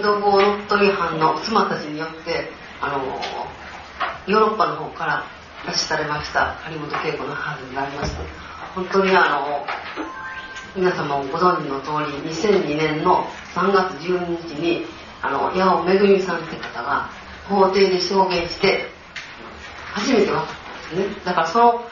淀号乗っ取り班の妻たちによってヨーロッパの方から拉致されました張本恵子の母であります。本当に皆様もご存知の通り2002年の3月12日に八尾めぐみさんって方が法廷で証言して初めて分かったんですね。だからその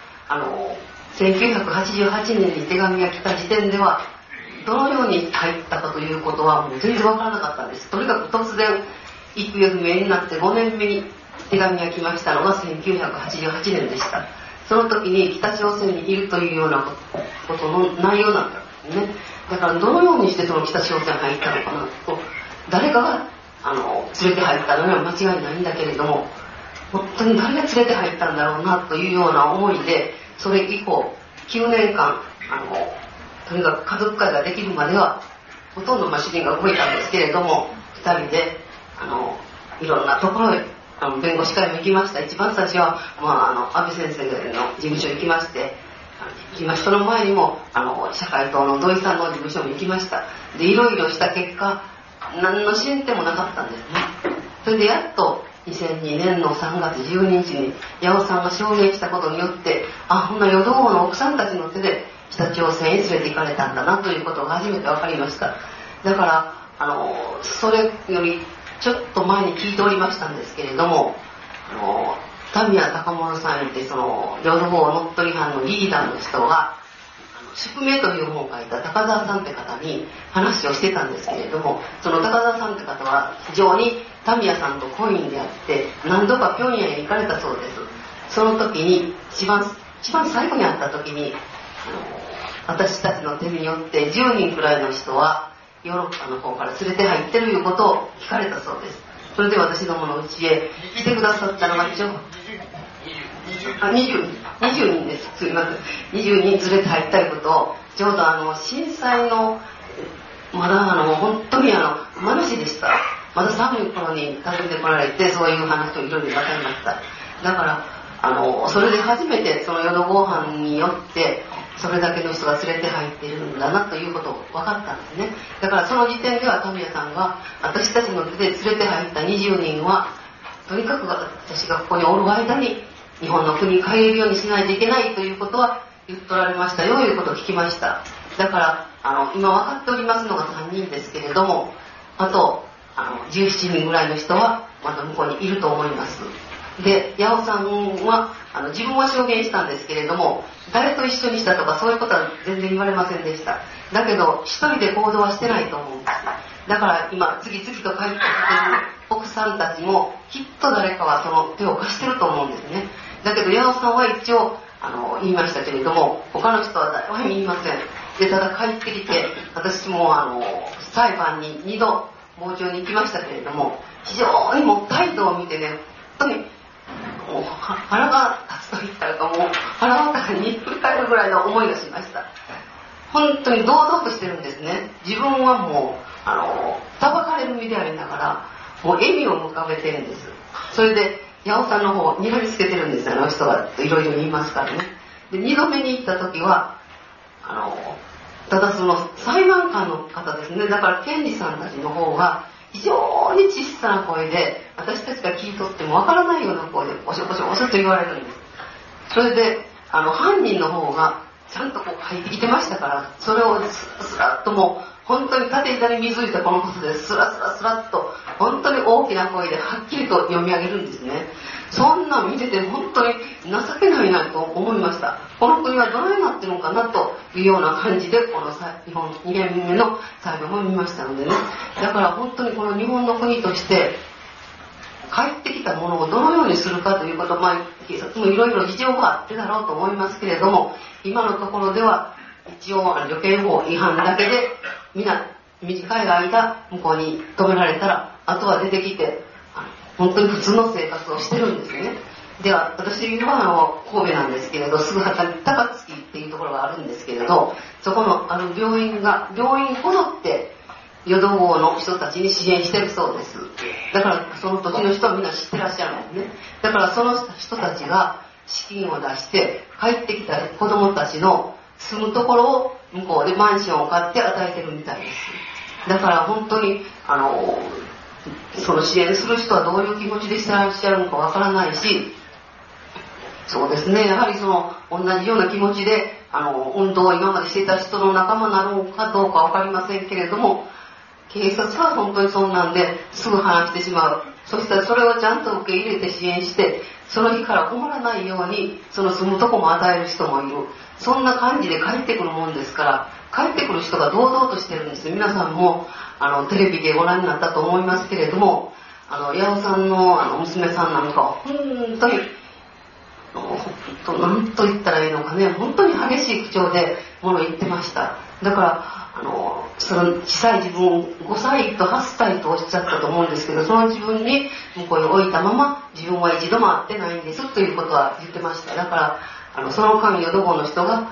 1988年に手紙が来た時点ではどのように入ったかということはもう全然分からなかったんです。とにかく突然行方不明になって5年目に手紙が来ましたのが1988年でした。その時に北朝鮮にいるというようなことの内容なんだね。だからどのようにしてその北朝鮮に入ったのかなと、誰かが連れて入ったのには間違いないんだけれども、本当に誰が連れて入ったんだろうなというような思いで、それ以降9年間とにかく家族会ができるまではほとんど主人が動いたんですけれども、2人でいろんなところへ弁護士会も行きました。一番最初は、安倍先生の事務所行きまして、その前にも社会党の土井さんの事務所も行きました。でいろいろした結果何の進展もなかったんですね。それでやっと2002年の3月12日に八尾さんが証言したことによって、ほんな淀号の奥さんたちの手で北朝鮮へ連れて行かれたんだなということが初めて分かりました。だからそれよりちょっと前に聞いておりましたんですけれども、田宮孝麿さんってその淀号乗っ取り班のリーダーの人が宿命という本を書いた高澤さんって方に話をしてたんですけれども、その高澤さんって方は非常に田宮さんと懇意であって何度か平壌へ行かれたそうです。その時に一番最後に会った時に私たちの手によって10人くらいの人はヨーロッパの方から連れて入ってるいうことを聞かれたそうです。それで私どもの家へ来てくださったのが一応20人です。すいません。20人連れて入ったいうことをちょうど震災のまだ本当に真夏でした。まだ寒い頃に訪ねてこられて、そういう話をいろいろ分かりました。だからそれで初めてその淀号班によってそれだけの人が連れて入っているんだなということを分かったんですね。だからその時点では田宮さんが私たちの手で連れて入った20人はとにかく私がここにおる間に日本の国に帰れるようにしないといけないということは言っとられましたよということを聞きました。だから今分かっておりますのが3人ですけれども、あと17人ぐらいの人はまだ向こうにいると思います。で八尾さんは自分は証言したんですけれども、誰と一緒にしたとかそういうことは全然言われませんでした。だけど一人で行動はしてないと思うんです。だから今次々と帰ってきている奥さんたちもきっと誰かはその手を貸してると思うんですね。だけど八尾さんは一応言いましたけれども、他の人は誰も言いません。でただ帰ってきて、私も裁判に2度傍聴に行きましたけれども、非常にもう態度を見てね、本当にもう腹が立つと言ったらか、もう腹の中にひっくり返るぐらいの思いがしました。本当に堂々としてるんですね。自分はもう裁かれる身でありながらもう笑みを浮かべてるんです。それで八尾さんの方を睨みつけてるんですよ、人がいろいろ言いますからね。で2度目に行った時はただその裁判官の方ですね、だから検事さんたちの方が非常に小さな声で、私たちが聞いとってもわからないような声でおしょおしょおしょと言われるんです。それで犯人の方がちゃんとこう入ってきてましたから、それをスラッともう本当に縦板に水いたこのことでスラスラスラッと本当に大きな声ではっきりと読み上げるんですね。そんな見てて本当に情けないなと思いました。この国はどないなってるのかなというような感じでこの日本2年目の裁判も見ましたのでね。だから本当にこの日本の国として帰ってきたものをどのようにするかということ、警察もいろいろ事情があってだろうと思いますけれども、今のところでは一応旅券法違反だけで短い間向こうに止められたら、あとは出てきて本当に普通の生活をしてるんですね。では私は神戸なんですけれど、すぐ旗に高槻っていうところがあるんですけれど、そこの病院ほどって淀号の人たちに支援してるそうです。だからその土地の人はみんな知ってらっしゃるんですね。だからその人たちが資金を出して帰ってきた子供たちの住むところを向こうでマンションを買って与えてるみたいです。だから本当にその支援する人はどういう気持ちでしてらっしゃるのかわからないし、そうですね、やはりその同じような気持ちで運動を今までしていた人の仲間なのかどうかわかりませんけれども、警察は本当にそんなんですぐ話してしまう。そしたらそれをちゃんと受け入れて支援して、その日から困らないようにその住むとこも与える人もいる。そんな感じで帰ってくるもんですから、帰ってくる人が堂々としてるんです。皆さんもテレビでご覧になったと思いますけれども、八尾さんの娘さんなんかは本当に何と言ったらいいのかね、本当に激しい口調でものを言ってました。だからその小さい自分5歳と8歳とおっしゃったと思うんですけど、その自分に向こうに置いたまま自分は一度も会ってないんですということは言ってました。だからその間淀坊の人が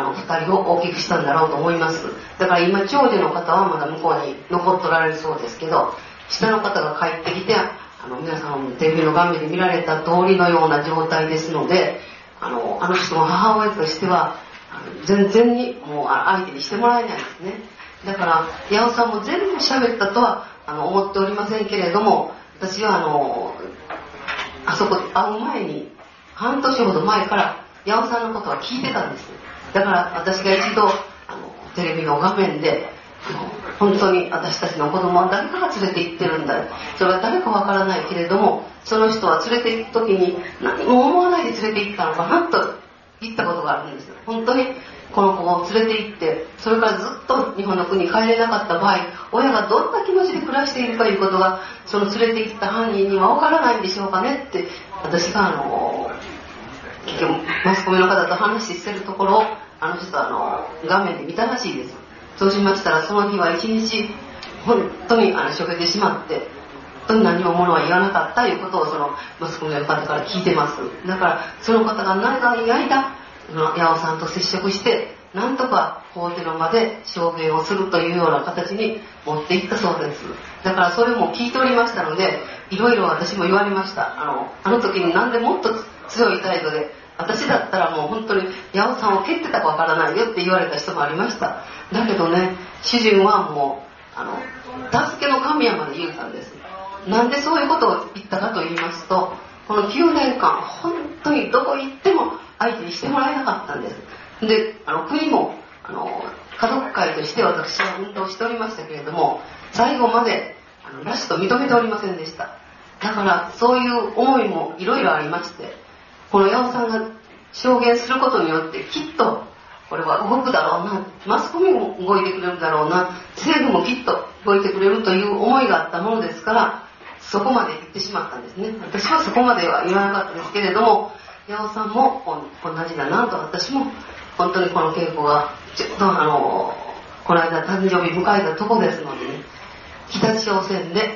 2人を大きくしたんだろうと思います。だから今長女の方はまだ向こうに残っとられるそうですけど、下の方が帰ってきて皆さんテレビの画面で見られた通りのような状態ですので、あの人の母親としては全然にもう相手にしてもらえないですね。だから八尾さんも全部喋ったとは思っておりませんけれども、私はあそこで会う前に半年ほど前から八尾さんのことは聞いてたんです。だから私が一度テレビの画面で本当に私たちの子供は誰かが連れて行ってるんだ、それは誰かわからないけれども、その人は連れて行く時に何も思わないで連れて行ったのかなと言ったことがあるんです。本当にこの子を連れて行ってそれからずっと日本の国に帰れなかった場合、親がどんな気持ちで暮らしているかということがその連れて行った犯人にはわからないんでしょうかねって、私が結局マスコミの方と話してるところを人は画面で見たらしいです。そうしましたらその日は一日本当にしょげてしまって、本当に何も物は言わなかったということをそのマスコミの方から聞いてます。だからその方が長い間八尾さんと接触してなんとか法廷の場で証言をするというような形に持っていったそうです。だからそれも聞いておりましたので、いろいろ私も言われました。あの時になんでもっと強い態度で、私だったらもう本当に八尾さんを蹴ってたかわからないよって言われた人もありました。だけどね、主人はもう助けの神山で言うたんです。なんでそういうことを言ったかと言いますと、この9年間本当にどこ行っても相手にしてもらえなかったんです。で国も家族会として私は運動しておりましたけれども、最後までラスト認めておりませんでした。だからそういう思いもいろいろありまして、この八尾さんが証言することによってきっとこれは動くだろうな、マスコミも動いてくれるだろうな、政府もきっと動いてくれるという思いがあったものですから、そこまで言ってしまったんですね。私はそこまでは言わなかったですけれども、八尾さんも同じだなと。私も本当にこの稽古がちょうどこの間誕生日迎えたとこですのでね、北朝鮮で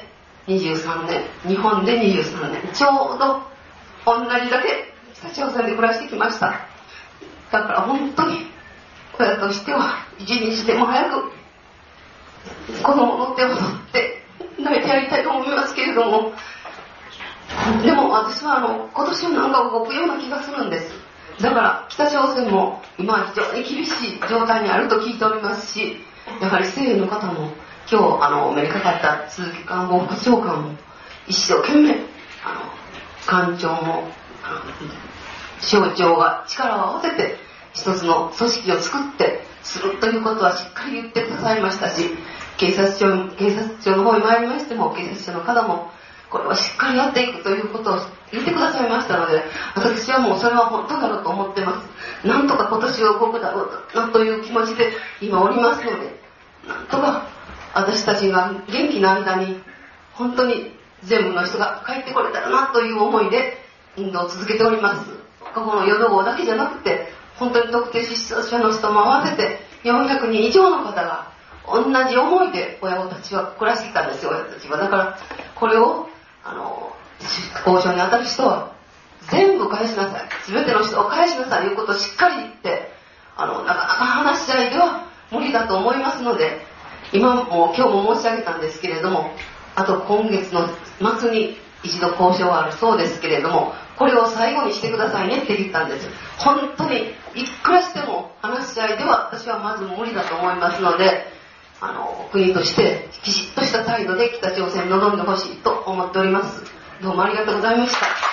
23年、日本で23年、ちょうど同じだけ北朝鮮で暮らしてきました。だから本当に親としては一日でも早く子供の手を取って泣いてやりたいと思いますけれども、でも私は今年はなんか動くような気がするんです。だから北朝鮮も今は非常に厳しい状態にあると聞いておりますし、やはり政府の方も今日目にかかった鈴木官房副長官も一生懸命官庁も省庁が力を合わせて一つの組織を作ってするということはしっかり言ってくださいましたし、警察庁の方に参りましても警察庁の方もこれはしっかりやっていくということを言ってくださいましたので、私はもうそれは本当だろうと思ってます。なんとか今年は動くだろうなという気持ちで今おりますので、なんとか私たちが元気な間に本当に全部の人が帰ってこれたらなという思いで運動を続けております。ここの淀坊だけじゃなくて本当に特定失踪者の人も合わせて400人以上の方が同じ思いで親子たちは暮らしてきたんですよ。親たちはだからこれを交渉に当たる人は全部返しなさい、全ての人を返しなさいということをしっかり言って、なかなか話し合いでは無理だと思いますので、今も今日も申し上げたんですけれども、あと今月の末に一度交渉があるそうですけれども、これを最後にしてくださいねって言ったんです。本当にいくらしても話し合いでは私はまず無理だと思いますので、 国としてきちっとした態度で北朝鮮に臨んでほしいと思っております。どうもありがとうございました。